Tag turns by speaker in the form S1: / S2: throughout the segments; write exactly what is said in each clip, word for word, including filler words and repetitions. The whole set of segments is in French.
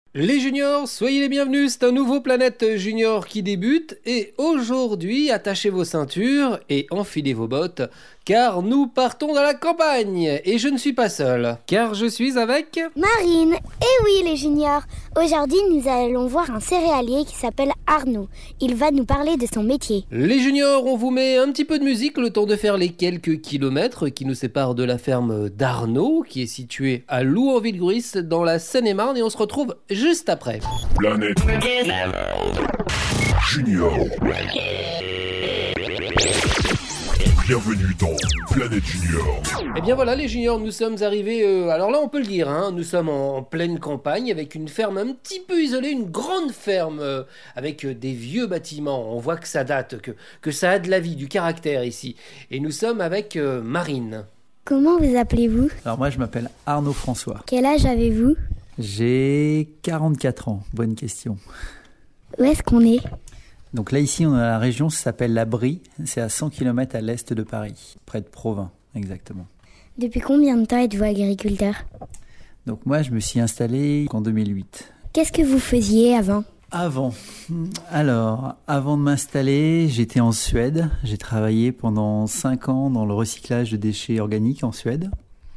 S1: Les juniors, soyez les bienvenus, c'est un nouveau Planète Junior qui débute et aujourd'hui, attachez vos ceintures et enfilez vos bottes car nous partons dans la campagne et je ne suis pas seul car je suis avec...
S2: Marine. Eh oui les juniors, aujourd'hui nous allons voir un céréalier qui s'appelle Arnaud. Il va nous parler de son métier.
S1: Les juniors, on vous met un petit peu de musique le temps de faire les quelques kilomètres qui nous séparent de la ferme d'Arnaud qui est située à Louanville-Gruis dans la Seine-et-Marne et on se retrouve juste après.
S3: Planète Junior. Bienvenue dans Planète Junior.
S1: Et bien voilà les juniors, nous sommes arrivés, euh, alors là on peut le dire, hein, nous sommes en, en pleine campagne avec une ferme un petit peu isolée, une grande ferme euh, avec euh, des vieux bâtiments. On voit que ça date, que, que ça a de la vie, du caractère ici. Et nous sommes avec euh, Marine.
S2: Comment vous appelez-vous?
S4: Alors moi je m'appelle Arnaud François.
S2: Quel âge avez-vous?
S4: J'ai quarante-quatre ans, bonne question.
S2: Où est-ce qu'on est?
S4: Donc là ici on est dans la région, ça s'appelle la Brie, c'est à cent kilomètres à l'est de Paris, près de Provins exactement.
S2: Depuis combien de temps êtes-vous agriculteur?
S4: Donc moi je me suis installé en deux mille huit.
S2: Qu'est-ce que vous faisiez avant?
S4: Avant, alors avant de m'installer, j'étais en Suède, j'ai travaillé pendant cinq ans dans le recyclage de déchets organiques en Suède.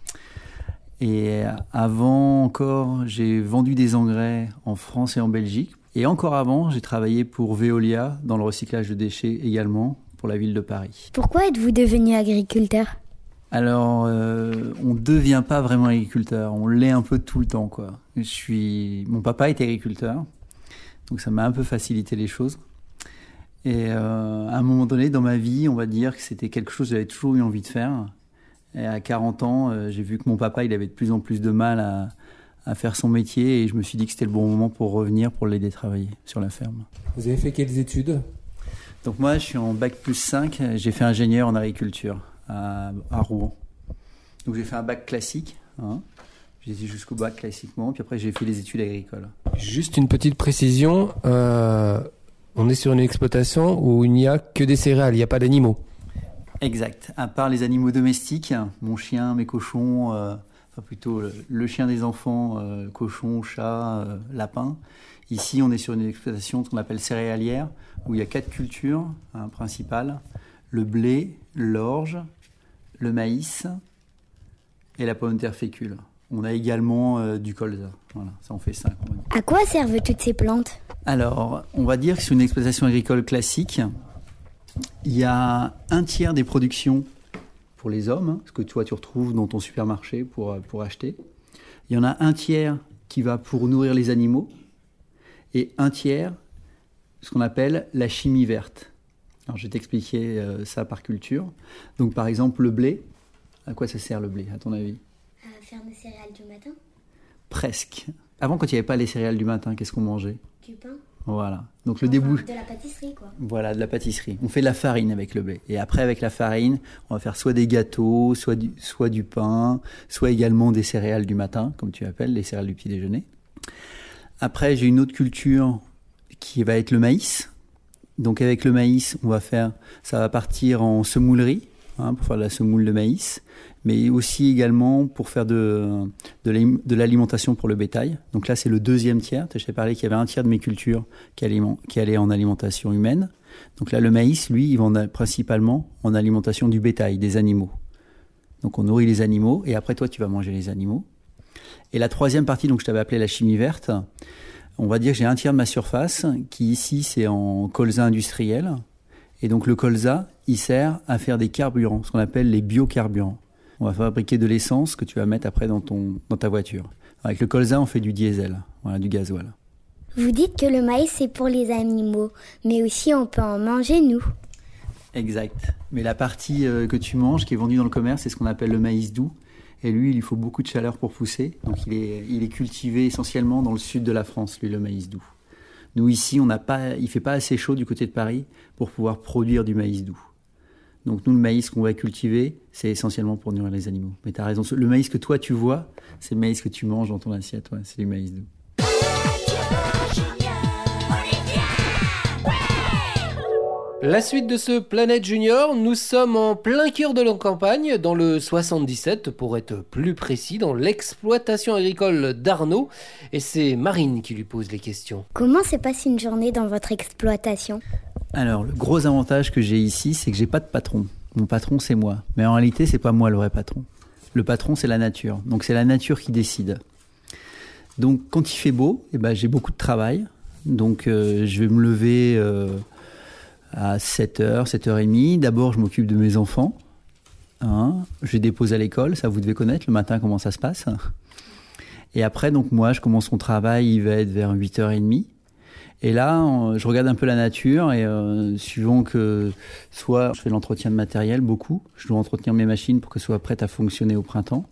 S4: Et avant encore, j'ai vendu des engrais en France et en Belgique. Et encore avant, j'ai travaillé pour Veolia dans le recyclage de déchets également pour la ville de Paris.
S2: Pourquoi êtes-vous devenu agriculteur?
S4: Alors, euh, on ne devient pas vraiment agriculteur, on l'est un peu tout le temps, quoi. Je suis... Mon papa était agriculteur, donc ça m'a un peu facilité les choses. Et euh, à un moment donné, dans ma vie, on va dire que c'était quelque chose que j'avais toujours eu envie de faire. Et à quarante ans, euh, j'ai vu que mon papa, il avait de plus en plus de mal à... à faire son métier et je me suis dit que c'était le bon moment pour revenir, pour l'aider à travailler sur la ferme.
S5: Vous avez fait quelles études?
S4: Donc moi, je suis en bac plus cinq, j'ai fait ingénieur en agriculture à, à Rouen. Donc j'ai fait un bac classique, hein. J'ai été jusqu'au bac classiquement, puis après j'ai fait les études agricoles.
S5: Juste une petite précision, euh, on est sur une exploitation où il n'y a que des céréales, il n'y a pas d'animaux.
S4: Exact, à part les animaux domestiques, mon chien, mes cochons... Euh, Enfin, plutôt le, le chien des enfants, euh, cochon, chat, euh, lapin. Ici, on est sur une exploitation qu'on appelle céréalière, où il y a quatre cultures hein, principales. Le blé, l'orge, le maïs et la pomme de terre fécule. On a également euh, du colza. Voilà, ça en fait cinq.
S2: À quoi servent toutes ces plantes?
S4: Alors, on va dire que sur une exploitation agricole classique, il y a un tiers des productions pour les hommes, hein, ce que toi tu retrouves dans ton supermarché pour, pour acheter. Il y en a un tiers qui va pour nourrir les animaux et un tiers, ce qu'on appelle la chimie verte. Alors je vais t'expliquer euh, ça par culture. Donc par exemple le blé, à quoi ça sert le blé à ton avis?
S2: À faire des céréales du matin?
S4: Presque. Avant quand il n'y avait pas les céréales du matin, qu'est-ce qu'on mangeait?
S2: Du pain.
S4: Voilà. Donc le
S2: enfin,
S4: début.
S2: De la pâtisserie, quoi.
S4: Voilà, de la pâtisserie. On fait de la farine avec le blé. Et après, avec la farine, on va faire soit des gâteaux, soit du, soit du pain, soit également des céréales du matin, comme tu appelles, les céréales du petit déjeuner. Après, j'ai une autre culture qui va être le maïs. Donc avec le maïs, on va faire, ça va partir en semoulerie, hein, pour faire de la semoule de maïs, mais aussi également pour faire de, de, de l'alimentation pour le bétail. Donc là, c'est le deuxième tiers. Je t'ai parlé qu'il y avait un tiers de mes cultures qui allaient, qui allaient en alimentation humaine. Donc là, le maïs, lui, il va principalement en alimentation du bétail, des animaux. Donc on nourrit les animaux, et après, toi, tu vas manger les animaux. Et la troisième partie, donc je t'avais appelé la chimie verte, on va dire que j'ai un tiers de ma surface qui, ici, c'est en colza industriel. Et donc le colza, il sert à faire des carburants, ce qu'on appelle les biocarburants. On va fabriquer de l'essence que tu vas mettre après dans, ton, dans ta voiture. Avec le colza, on fait du diesel, voilà, du gasoil.
S2: Vous dites que le maïs, c'est pour les animaux, mais aussi on peut en manger, nous.
S4: Exact. Mais la partie euh, que tu manges, qui est vendue dans le commerce, c'est ce qu'on appelle le maïs doux. Et lui, il lui faut beaucoup de chaleur pour pousser. Donc il est, il est cultivé essentiellement dans le sud de la France, lui, le maïs doux. Nous, ici, on n'a pas, il ne fait pas assez chaud du côté de Paris pour pouvoir produire du maïs doux. Donc nous, le maïs qu'on va cultiver, c'est essentiellement pour nourrir les animaux. Mais tu as raison, le maïs que toi tu vois, c'est le maïs que tu manges dans ton assiette, ouais, c'est du maïs doux.
S1: La suite de ce Planète Junior, nous sommes en plein cœur de la campagne, dans le soixante-dix-sept, pour être plus précis, dans l'exploitation agricole d'Arnaud. Et c'est Marine qui lui pose les questions.
S2: Comment s'est passée une journée dans votre exploitation ?
S4: Alors, le gros avantage que j'ai ici, c'est que j'ai pas de patron. Mon patron, c'est moi. Mais en réalité, c'est pas moi le vrai patron. Le patron, c'est la nature. Donc, c'est la nature qui décide. Donc, quand il fait beau, eh ben, j'ai beaucoup de travail. Donc, euh, je vais me lever... Euh, à sept heures, sept heures trente. D'abord, je m'occupe de mes enfants. Hein, je les dépose à l'école, ça vous devez connaître le matin comment ça se passe. Et après, donc moi, je commence mon travail, il va être vers huit heures trente. Et là, je regarde un peu la nature et euh, suivant que soit je fais l'entretien de matériel, beaucoup. Je dois entretenir mes machines pour qu'elles soient prêtes à fonctionner au printemps.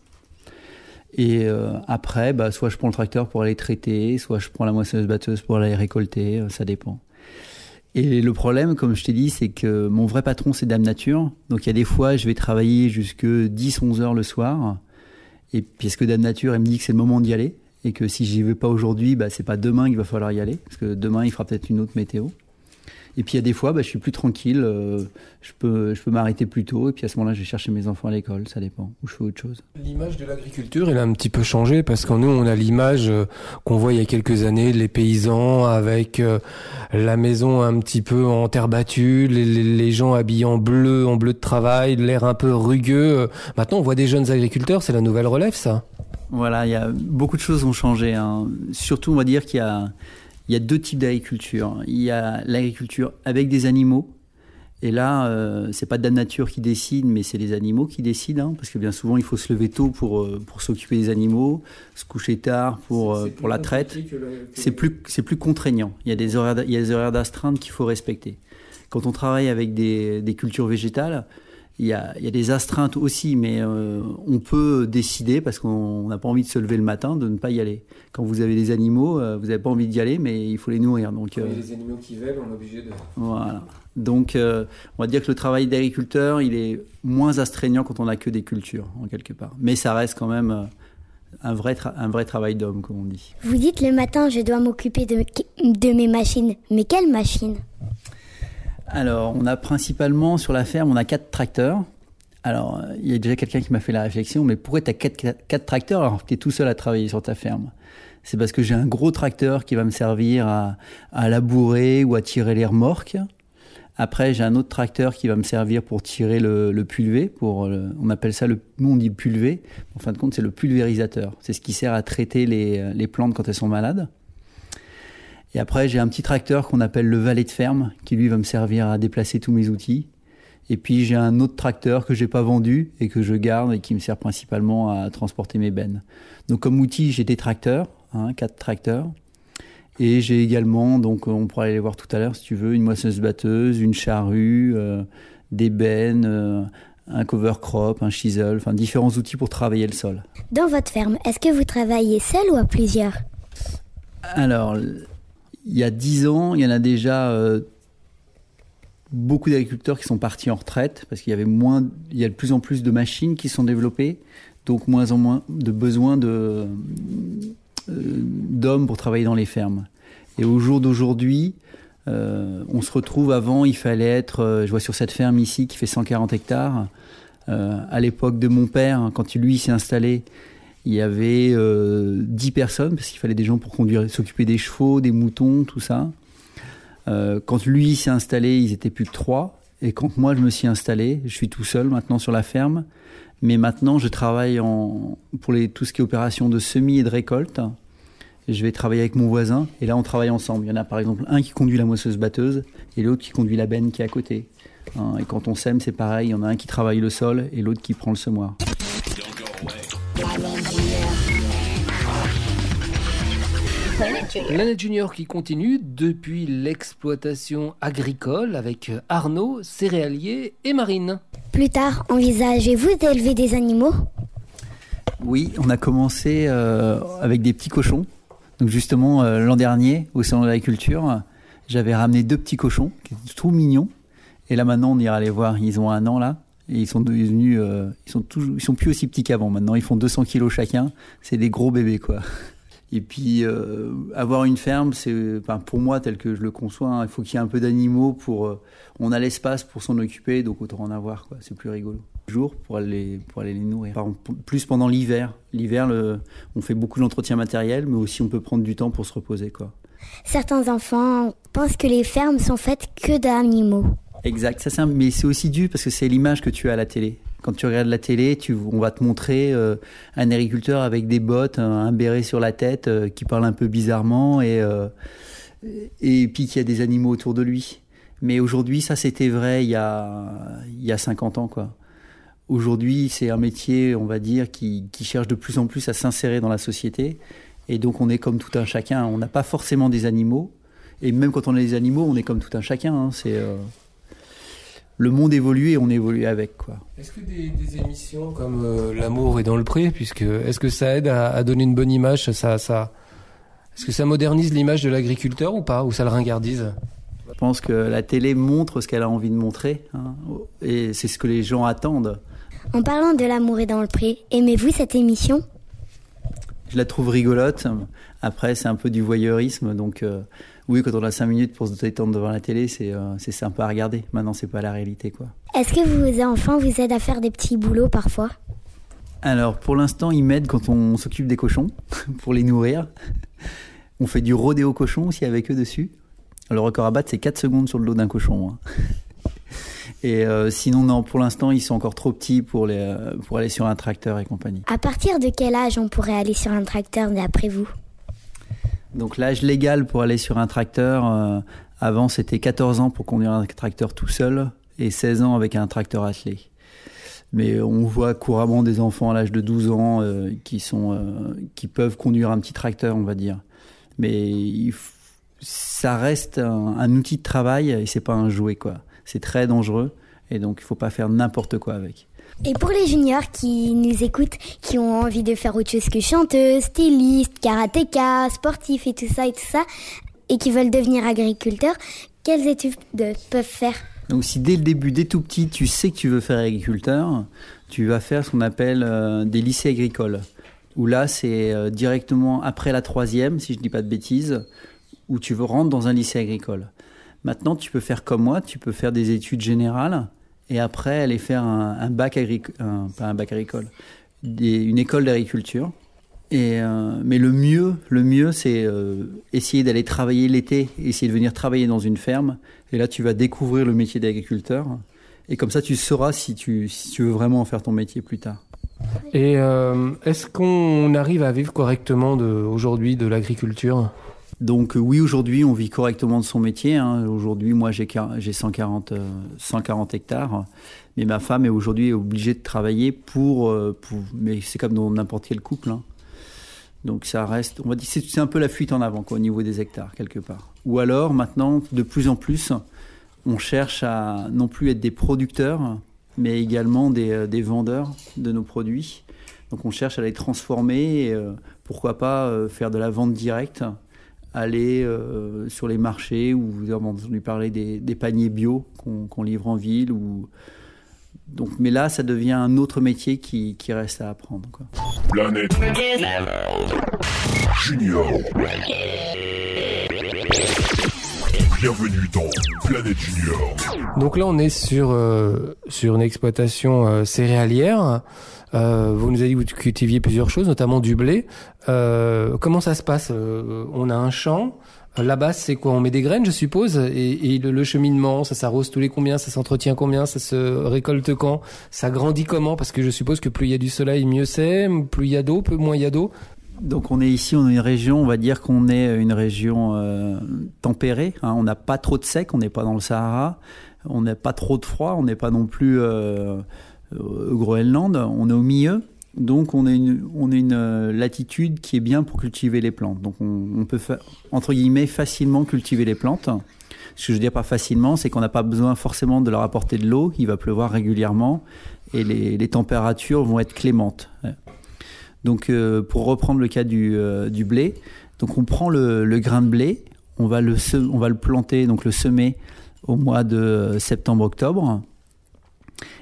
S4: Et euh, après, bah, soit je prends le tracteur pour aller traiter, soit je prends la moissonneuse-batteuse pour aller récolter, ça dépend. Et le problème, comme je t'ai dit, c'est que mon vrai patron, c'est Dame Nature. Donc, il y a des fois, je vais travailler jusque dix, onze heures le soir. Et puisque Dame Nature, elle me dit que c'est le moment d'y aller. Et que si j'y vais pas aujourd'hui, bah, c'est pas demain qu'il va falloir y aller. Parce que demain, il fera peut-être une autre météo. Et puis, il y a des fois, bah, je suis plus tranquille. Euh, je peux, je peux m'arrêter plus tôt. Et puis, à ce moment-là, je vais chercher mes enfants à l'école. Ça dépend. Ou je fais autre chose.
S5: L'image de l'agriculture, elle a un petit peu changé parce qu'en nous, on a l'image euh, qu'on voit il y a quelques années, les paysans avec euh, la maison un petit peu en terre battue, les, les, les gens habillés en bleu, en bleu de travail, l'air un peu rugueux. Maintenant, on voit des jeunes agriculteurs. C'est la nouvelle relève, ça.
S4: Voilà, il y a beaucoup de choses ont changé. Hein. Surtout, on va dire qu'il y a... Il y a deux types d'agriculture. Il y a l'agriculture avec des animaux. Et là, euh, c'est pas Dame Nature qui décide, mais c'est les animaux qui décident. Hein, parce que bien souvent, il faut se lever tôt pour, euh, pour s'occuper des animaux, se coucher tard pour, euh, pour la traite. Que le, que c'est, plus, c'est plus contraignant. Il y a des horaires, il y a des horaires d'astreinte qu'il faut respecter. Quand on travaille avec des, des cultures végétales, il y a, il y a des astreintes aussi, mais euh, on peut décider, parce qu'on n'a pas envie de se lever le matin, de ne pas y aller. Quand vous avez des animaux, euh, vous n'avez pas envie d'y aller, mais il faut les nourrir. Donc,
S5: euh, les animaux qui veulent, on est obligé de...
S4: Voilà. Donc, euh, on va dire que le travail d'agriculteur, il est moins astreignant quand on n'a que des cultures, en quelque part. Mais ça reste quand même euh, un, vrai tra- un vrai travail d'homme, comme on dit.
S2: Vous dites le matin, je dois m'occuper de, de mes machines. Mais quelles machines ?
S4: Alors, on a principalement, sur la ferme, on a quatre tracteurs. Alors, il y a déjà quelqu'un qui m'a fait la réflexion, mais pourquoi tu as quatre, quatre, quatre tracteurs alors que tu es tout seul à travailler sur ta ferme ? C'est parce que j'ai un gros tracteur qui va me servir à, à labourer ou à tirer les remorques. Après, j'ai un autre tracteur qui va me servir pour tirer le, le pulvé. Pour le, on appelle ça, le, nous on dit pulvé. En fin de compte, c'est le pulvérisateur. C'est ce qui sert à traiter les, les plantes quand elles sont malades. Et après, j'ai un petit tracteur qu'on appelle le valet de ferme, qui lui va me servir à déplacer tous mes outils. Et puis, j'ai un autre tracteur que je n'ai pas vendu et que je garde et qui me sert principalement à transporter mes bennes. Donc, comme outil, j'ai des tracteurs, hein, quatre tracteurs. Et j'ai également, donc on pourra aller les voir tout à l'heure si tu veux, une moissonneuse-batteuse, une charrue, euh, des bennes, euh, un cover crop, un chisel, enfin différents outils pour travailler le sol.
S2: Dans votre ferme, est-ce que vous travaillez seul ou à plusieurs ?
S4: Alors... Il y a dix ans, il y en a déjà euh, beaucoup d'agriculteurs qui sont partis en retraite parce qu'il y avait moins, il y a de plus en plus de machines qui sont développées, donc moins en moins de besoin de, euh, d'hommes pour travailler dans les fermes. Et au jour d'aujourd'hui, euh, on se retrouve, avant, il fallait être, euh, je vois sur cette ferme ici qui fait cent quarante hectares, euh, à l'époque de mon père, quand lui s'est installé, il y avait euh, dix personnes, parce qu'il fallait des gens pour conduire, s'occuper des chevaux, des moutons, tout ça. Euh, quand lui s'est installé, ils étaient plus que trois. Et quand moi, je me suis installé, je suis tout seul maintenant sur la ferme. Mais maintenant, je travaille en, pour les, tout ce qui est opération de semis et de récolte. Et je vais travailler avec mon voisin. Et là, on travaille ensemble. Il y en a par exemple un qui conduit la moissonneuse-batteuse et l'autre qui conduit la benne qui est à côté. Hein, et quand on sème, c'est pareil. Il y en a un qui travaille le sol et l'autre qui prend le semoir.
S1: Planète Junior qui continue depuis l'exploitation agricole avec Arnaud, céréalier et Marine.
S2: Plus tard, envisagez-vous d'élever des animaux ?
S4: Oui, on a commencé euh, avec des petits cochons. Donc justement, euh, l'an dernier, au salon de l'agriculture, j'avais ramené deux petits cochons qui étaient tout mignons. Et là maintenant, on ira les voir. Ils ont un an là. Et ils sont devenus, euh, ils sont toujours, ils sont plus aussi petits qu'avant. Maintenant, ils font deux cents kilos chacun. C'est des gros bébés, quoi. Et puis, euh, avoir une ferme, c'est, enfin, pour moi, tel que je le conçois, hein, il faut qu'il y ait un peu d'animaux pour... Euh, on a l'espace pour s'en occuper, donc autant en avoir, quoi. C'est plus rigolo. Jour pour aller, pour aller les nourrir. Par exemple, plus pendant l'hiver. L'hiver, le, on fait beaucoup d'entretien matériel, mais aussi on peut prendre du temps pour se reposer, quoi.
S2: Certains enfants pensent que les fermes sont faites que d'animaux.
S4: Exact, ça, c'est un, mais c'est aussi dû parce que c'est l'image que tu as à la télé. Quand tu regardes la télé, tu, on va te montrer euh, un agriculteur avec des bottes, un, un béret sur la tête, euh, qui parle un peu bizarrement et, euh, et puis qu'il y a des animaux autour de lui. Mais aujourd'hui, ça c'était vrai il y a, il y a cinquante ans, quoi. Aujourd'hui, c'est un métier, on va dire, qui, qui cherche de plus en plus à s'insérer dans la société. Et donc, on est comme tout un chacun. On n'a pas forcément des animaux. Et même quand on a des animaux, on est comme tout un chacun. Hein. C'est, euh... Le monde évolue et on évolue avec, quoi.
S5: Est-ce que des, des émissions comme euh, L'amour est dans le pré, puisque, est-ce que ça aide à, à donner une bonne image, ça, ça... Est-ce que ça modernise l'image de l'agriculteur ou pas, ou ça le ringardise ?
S4: Je pense que la télé montre ce qu'elle a envie de montrer, hein, et c'est ce que les gens attendent.
S2: En parlant de L'amour est dans le pré, aimez-vous cette émission ?
S4: Je la trouve rigolote. Après, c'est un peu du voyeurisme, donc euh, oui, quand on a cinq minutes pour se détendre devant la télé, c'est, euh, c'est sympa à regarder. Maintenant, c'est pas la réalité, quoi.
S2: Est-ce que vos enfants vous aident à faire des petits boulots parfois ?
S4: Alors, pour l'instant, ils m'aident quand on s'occupe des cochons, pour les nourrir. On fait du rodéo cochon aussi avec eux dessus. Le record à battre, c'est quatre secondes sur le dos d'un cochon. Hein. Et euh, sinon, non, pour l'instant, ils sont encore trop petits pour, les, euh, pour aller sur un tracteur et compagnie.
S2: À partir de quel âge on pourrait aller sur un tracteur, d'après vous ?
S4: Donc l'âge légal pour aller sur un tracteur, euh, avant c'était quatorze ans pour conduire un tracteur tout seul et seize ans avec un tracteur attelé. Mais on voit couramment des enfants à l'âge de douze ans euh, qui, sont, euh, qui peuvent conduire un petit tracteur, on va dire. Mais il f... ça reste un, un outil de travail et c'est pas un jouet, quoi. C'est très dangereux et donc il ne faut pas faire n'importe quoi avec.
S2: Et pour les juniors qui nous écoutent, qui ont envie de faire autre chose que chanteuse, styliste, karatéka, sportif et tout ça et tout ça, et qui veulent devenir agriculteurs, quelles études peuvent faire ?
S4: Donc si dès le début, dès tout petit, tu sais que tu veux faire agriculteur, tu vas faire ce qu'on appelle euh, des lycées agricoles. Où là, c'est euh, directement après la troisième, si je ne dis pas de bêtises, où tu veux rentrer dans un lycée agricole. Maintenant, tu peux faire comme moi, tu peux faire des études générales et après aller faire un, un bac agricole, pas un bac agricole, des, une école d'agriculture. Et, euh, mais le mieux, le mieux, c'est euh, essayer d'aller travailler l'été, essayer de venir travailler dans une ferme. Et là, tu vas découvrir le métier d'agriculteur. Et comme ça, tu sauras si tu, si tu veux vraiment en faire ton métier plus tard.
S5: Et euh, est-ce qu'on arrive à vivre correctement de, aujourd'hui de l'agriculture ?
S4: Donc oui, aujourd'hui, on vit correctement de son métier. Hein. Aujourd'hui, moi, j'ai, j'ai cent quarante, cent quarante hectares. Mais ma femme est aujourd'hui obligée de travailler pour... pour mais c'est comme dans n'importe quel couple. Hein. Donc ça reste... On va dire c'est, c'est un peu la fuite en avant, quoi, au niveau des hectares, quelque part. Ou alors, maintenant, de plus en plus, on cherche à non plus être des producteurs, mais également des, des vendeurs de nos produits. Donc on cherche à les transformer et euh, pourquoi pas euh, faire de la vente directe, aller euh, sur les marchés où vous avez entendu parler des, des paniers bio qu'on, qu'on livre en ville. Ou... Donc, mais là, ça devient un autre métier qui, qui reste à apprendre, quoi.
S3: Planète Junior. Bienvenue dans Planète Junior.
S5: Donc là, on est sur, euh, sur une exploitation euh, céréalière. Euh, vous nous avez dit que vous cultiviez plusieurs choses, notamment du blé. Euh, comment ça se passe ? euh, On a un champ. La base, c'est quoi ? On met des graines, je suppose. Et, et le, le cheminement, ça s'arrose tous les combien ? Ça s'entretient combien ? Ça se récolte quand ? Ça grandit comment ? Parce que je suppose que plus il y a du soleil, mieux c'est. Plus il y a d'eau, plus moins il y a d'eau.
S4: Donc on est ici, on est une région, on va dire qu'on est une région euh, tempérée. Hein, on n'a pas trop de sec, on n'est pas dans le Sahara. On n'a pas trop de froid, on n'est pas non plus... Euh, au Groenland, on est au milieu, donc on a une, on a une latitude qui est bien pour cultiver les plantes. Donc on, on peut, fa- entre guillemets, facilement cultiver les plantes. Ce que je veux dire par facilement, c'est qu'on n'a pas besoin forcément de leur apporter de l'eau, il va pleuvoir régulièrement et les, les températures vont être clémentes. Donc euh, pour reprendre le cas du, euh, du blé, donc on prend le, le grain de blé, on va le, se- on va le planter, donc le semer au mois de septembre-octobre.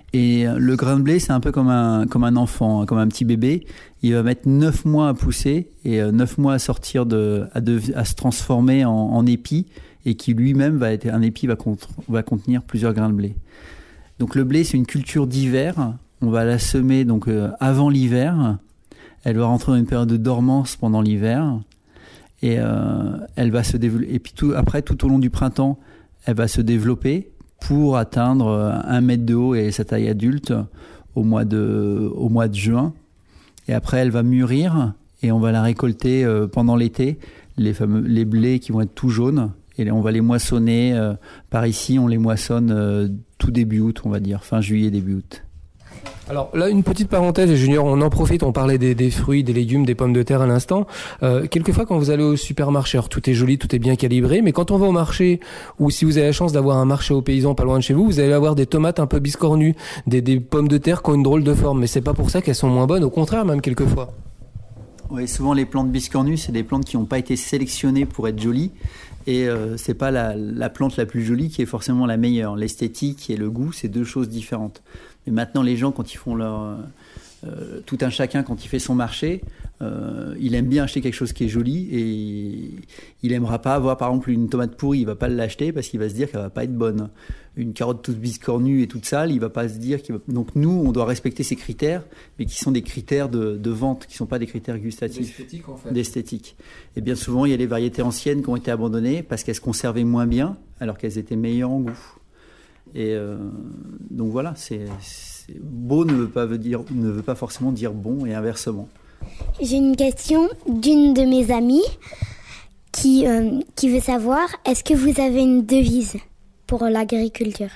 S4: Et le grain de blé, c'est un peu comme un, comme un enfant, comme un petit bébé. Il va mettre neuf mois à pousser et neuf mois à sortir de, à, de, à se transformer en, en épi, et qui lui-même va être un épi va, contre, va contenir plusieurs grains de blé. Donc le blé, c'est une culture d'hiver. On va la semer donc euh, avant l'hiver. Elle va rentrer dans une période de dormance pendant l'hiver, et euh, elle va se développer. Et puis tout, après, tout au long du printemps, elle va se développer pour atteindre un mètre de haut et sa taille adulte au mois de, au mois de juin. Et après, elle va mûrir et on va la récolter euh, pendant l'été, les fameux les blés qui vont être tout jaunes. Et on va les moissonner. Euh, par ici, on les moissonne euh, tout début août, on va dire, fin juillet, début août.
S5: Alors là, une petite parenthèse, Junior, on en profite, on parlait des, des fruits, des légumes, des pommes de terre à l'instant. Euh, quelquefois, quand vous allez au supermarché, alors tout est joli, tout est bien calibré, mais quand on va au marché, ou si vous avez la chance d'avoir un marché aux paysans pas loin de chez vous, vous allez avoir des tomates un peu biscornues, des, des pommes de terre qui ont une drôle de forme, mais c'est pas pour ça qu'elles sont moins bonnes, au contraire même quelquefois.
S4: Oui, souvent les plantes biscornues, c'est des plantes qui n'ont pas été sélectionnées pour être jolies. Et euh, c'est pas la, la plante la plus jolie qui est forcément la meilleure. L'esthétique et le goût, c'est deux choses différentes. Mais maintenant, les gens, quand ils font leur... Euh, tout un chacun, quand il fait son marché, euh, il aime bien acheter quelque chose qui est joli, et il aimera pas avoir, par exemple, une tomate pourrie. Il va pas l'acheter parce qu'il va se dire qu'elle va pas être bonne. Une carotte toute biscornue et toute sale, il va pas se dire qu'il va... Donc nous, on doit respecter ces critères, mais qui sont des critères de, de vente, qui sont pas des critères gustatifs.
S5: D'esthétique, en fait.
S4: D'esthétique. Et bien souvent, il y a les variétés anciennes qui ont été abandonnées parce qu'elles se conservaient moins bien, alors qu'elles étaient meilleures en goût. Et euh, donc voilà, c'est, c'est beau ne veut pas veut dire ne veut pas forcément dire bon, et inversement.
S2: J'ai une question d'une de mes amies qui euh, qui veut savoir, est-ce que vous avez une devise pour l'agriculture?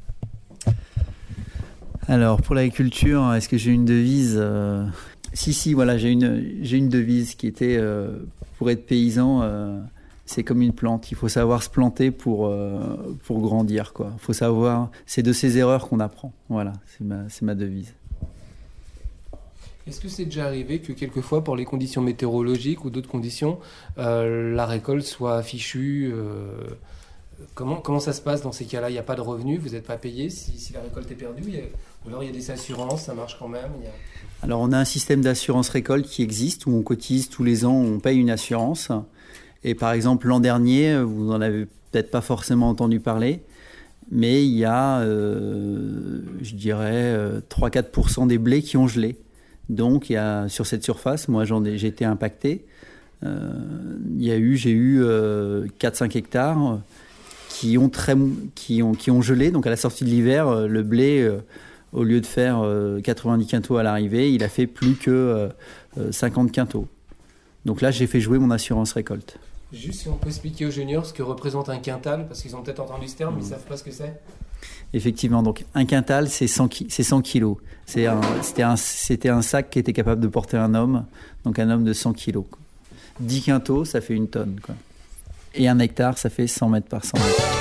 S4: Alors pour l'agriculture, est-ce que j'ai une devise? euh... Si si, voilà, j'ai une j'ai une devise qui était euh, pour être paysan. Euh, C'est comme une plante, il faut savoir se planter pour, euh, pour grandir, quoi. Faut savoir, c'est de ces erreurs qu'on apprend. Voilà, c'est ma, c'est ma devise.
S5: Est-ce que c'est déjà arrivé que quelquefois, pour les conditions météorologiques ou d'autres conditions, euh, la récolte soit fichue euh, comment, comment ça se passe dans ces cas-là? Il n'y a pas de revenus, vous n'êtes pas payé si, si la récolte est perdue, il y a, ou alors il y a des assurances, ça marche quand même il y a...
S4: Alors on a un système d'assurance récolte qui existe, où on cotise tous les ans, on paye une assurance. Et par exemple, l'an dernier, vous n'en avez peut-être pas forcément entendu parler, mais il y a, euh, je dirais, euh, trois à quatre pour cent des blés qui ont gelé. Donc, il y a, sur cette surface, moi, j'en ai, j'ai été impacté. Euh, il y a eu, j'ai eu euh, quatre à cinq hectares qui ont, très, qui, ont, qui ont gelé. Donc, à la sortie de l'hiver, le blé, euh, au lieu de faire euh, quatre-vingt-dix quintaux à l'arrivée, il a fait plus que euh, cinquante quintaux. Donc là, j'ai fait jouer mon assurance récolte.
S5: Juste si on peut expliquer aux juniors ce que représente un quintal, parce qu'ils ont peut-être entendu ce terme, mais ils ne savent pas ce que c'est.
S4: Effectivement, donc un quintal, c'est cent, c'est cent kilos. C'est un, c'était, un, c'était un sac qui était capable de porter un homme, donc un homme de cent kilos. dix quintaux, ça fait une tonne, quoi. Et un hectare, ça fait cent mètres par cent mètres.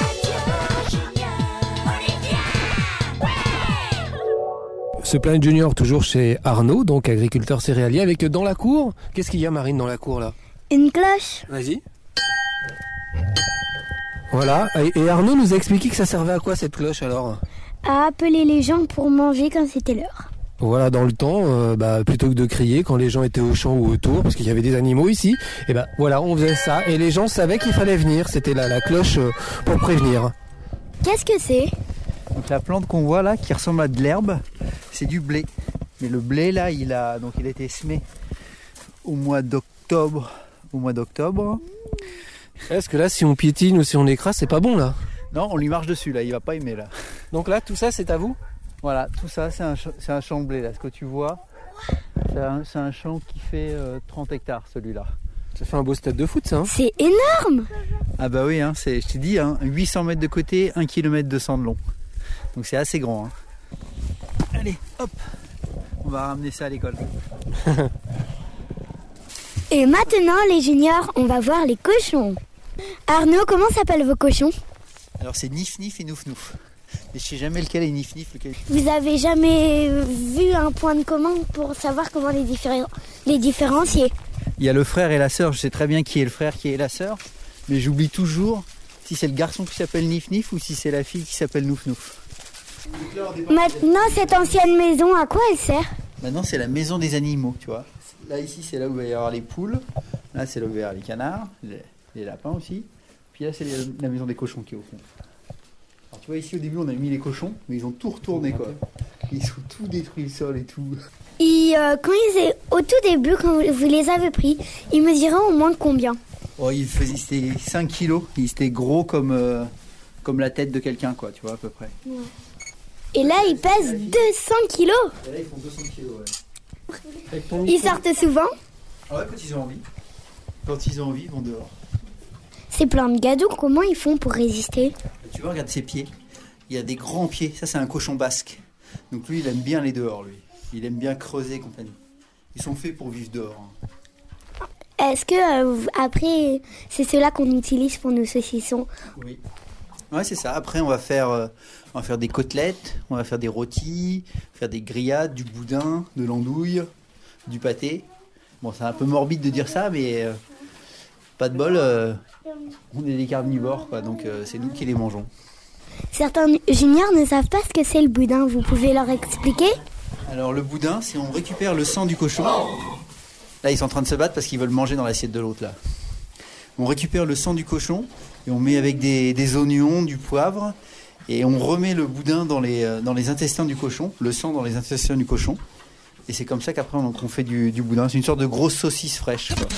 S5: Ce Planète Junior, toujours chez Arnaud, donc agriculteur céréalier, avec dans la cour, qu'est-ce qu'il y a, Marine, dans la cour là?
S2: Une cloche.
S5: Vas-y. Voilà, et Arnaud nous a expliqué que ça servait à quoi cette cloche alors?
S2: À appeler les gens pour manger quand c'était l'heure.
S5: Voilà, dans le temps, euh, bah, plutôt que de crier quand les gens étaient au champ ou autour, parce qu'il y avait des animaux ici, et ben bah, voilà, on faisait ça, et les gens savaient qu'il fallait venir, c'était la, la cloche euh, pour prévenir.
S2: Qu'est-ce que c'est?
S4: Donc la plante qu'on voit là, qui ressemble à de l'herbe, c'est du blé. Mais le blé là, il a, donc il a été semé au mois d'octobre. Au mois d'octobre.
S5: Est-ce que là, si on piétine ou si on écrase, c'est pas bon là?
S4: Non, on lui marche dessus là, il va pas aimer là.
S5: Donc là, tout ça, c'est à vous?
S4: Voilà, tout ça, c'est un, c'est un champ de blé là. Ce que tu vois, c'est un, c'est un champ qui fait euh, trente hectares celui-là.
S5: Ça fait un beau stade de foot ça, hein?
S2: C'est énorme!
S4: Ah bah oui, hein, c'est, je t'ai dit, hein, huit cents mètres de côté, un kilomètre deux cents de long. Donc c'est assez grand. Hein. Allez, hop, on va ramener ça à l'école.
S2: Et maintenant, les juniors, on va voir les cochons. Arnaud, comment s'appellent vos cochons?
S4: Alors c'est Nif Nif et Nouf Nouf. Mais je sais jamais lequel est Nif Nif, lequel est...
S2: Vous avez jamais vu un point de commande pour savoir comment les, diffé- les différencier?
S4: Il y a le frère et la sœur, je sais très bien qui est le frère, qui est la sœur, mais j'oublie toujours si c'est le garçon qui s'appelle Nif Nif ou si c'est la fille qui s'appelle Nouf Nouf.
S2: Maintenant, cette ancienne maison, à quoi elle sert?
S4: Maintenant, c'est la maison des animaux, tu vois. Là, ici, c'est là où il va y avoir les poules. Là, c'est là où il va y avoir les canards, les, les lapins aussi. Puis là, c'est les- la maison des cochons qui est au fond. Alors, tu vois, ici, au début, on a mis les cochons, mais ils ont tout retourné, quoi. Ils ont tout détruit, le sol et tout.
S2: Et euh, quand ils étaient au tout début, quand vous, vous les avez pris, ils mesuraient au moins combien?
S4: Oh, ils faisaient c'était cinq kilos. Ils étaient gros comme, euh, comme la tête de quelqu'un, quoi, tu vois, à peu près.
S2: Et là, ils pèsent deux cents kilos.
S4: Et là, ils font deux cents kilos, ouais.
S5: Avec ton
S2: Ils
S5: micro.
S2: sortent souvent.
S4: Ah ouais, quand ils ont envie. Quand ils ont envie, ils vont dehors.
S2: C'est plein de gadous. Comment ils font pour résister?
S4: Tu vois, regarde ses pieds. Il y a des grands pieds. Ça, c'est un cochon basque. Donc lui, il aime bien les dehors, lui. Il aime bien creuser et compagnie. Ils sont faits pour vivre dehors. hein.
S2: Est-ce que euh, vous- après, c'est cela qu'on utilise pour nos saucissons?
S4: Oui. Ouais, c'est ça. Après, on va faire, euh, on va faire des côtelettes, on va faire des rôtis, faire des grillades, du boudin, de l'andouille, du pâté. Bon, c'est un peu morbide de dire ça, mais euh, pas de bol. euh, on est des carnivores, quoi. Donc euh, c'est nous qui les mangeons.
S2: Certains juniors ne savent pas ce que c'est le boudin. Vous pouvez leur expliquer?
S4: Alors le boudin, c'est on récupère le sang du cochon. Là, ils sont en train de se battre parce qu'ils veulent manger dans l'assiette de l'autre, là. On récupère le sang du cochon et on met avec des, des oignons, du poivre, et on remet le boudin dans les, euh, dans les intestins du cochon, le sang dans les intestins du cochon. Et c'est comme ça qu'après on, on fait du, du boudin. C'est une sorte de grosse saucisse fraîche, quoi.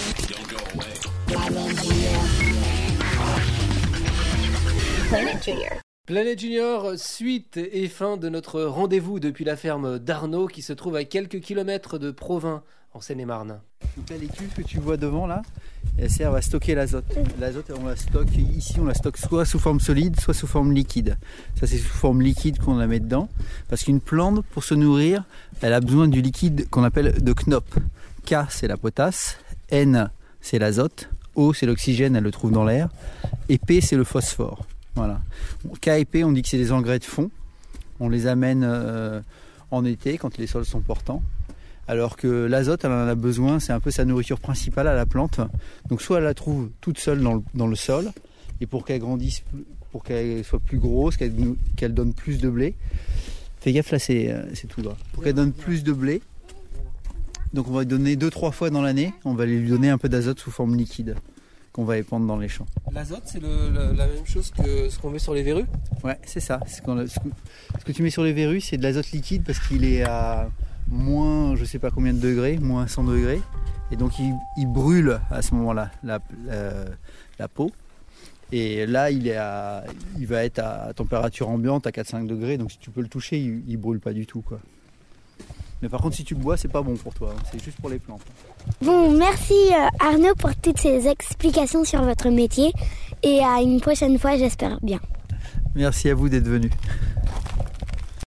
S1: Planète Junior, suite et fin de notre rendez-vous depuis la ferme d'Arnaud qui se trouve à quelques kilomètres de Provins, en Seine-et-Marne.
S4: Donc là, les cuves que tu vois devant, là, elles servent à stocker l'azote. L'azote, on la stocke ici, on la stocke soit sous forme solide, soit sous forme liquide. Ça, c'est sous forme liquide qu'on la met dedans. Parce qu'une plante, pour se nourrir, elle a besoin du liquide qu'on appelle de K N O P. K, c'est la potasse. N, c'est l'azote. O, c'est l'oxygène, elle le trouve dans l'air. Et P, c'est le phosphore. Voilà. K et P, on dit que c'est des engrais de fond. On les amène euh, en été, quand les sols sont portants. Alors que l'azote, elle en a besoin, c'est un peu sa nourriture principale à la plante. Donc soit elle la trouve toute seule dans le, dans le sol, et pour qu'elle grandisse, pour qu'elle soit plus grosse, qu'elle, qu'elle donne plus de blé. Fais gaffe là, c'est, c'est tout droit. Pour qu'elle donne plus de blé, donc on va lui donner deux trois fois dans l'année, on va lui donner un peu d'azote sous forme liquide, qu'on va épandre dans les champs.
S5: L'azote, c'est le- le- la même chose que ce qu'on met sur les verrues?
S4: Ouais, c'est ça. C'est qu'on a- ce, que, ce que tu mets sur les verrues, c'est de l'azote liquide parce qu'il est à moins, je sais pas combien de degrés, moins cent degrés. Et donc il, il brûle à ce moment-là la, la, la peau. Et là, il, est à, il va être à température ambiante à quatre à cinq degrés. Donc si tu peux le toucher, il, il brûle pas du tout, quoi. Mais par contre, si tu le bois, c'est pas bon pour toi. hein. C'est juste pour les plantes.
S2: Bon, merci euh, Arnaud pour toutes ces explications sur votre métier. Et à une prochaine fois, j'espère bien.
S4: Merci à vous d'être venus.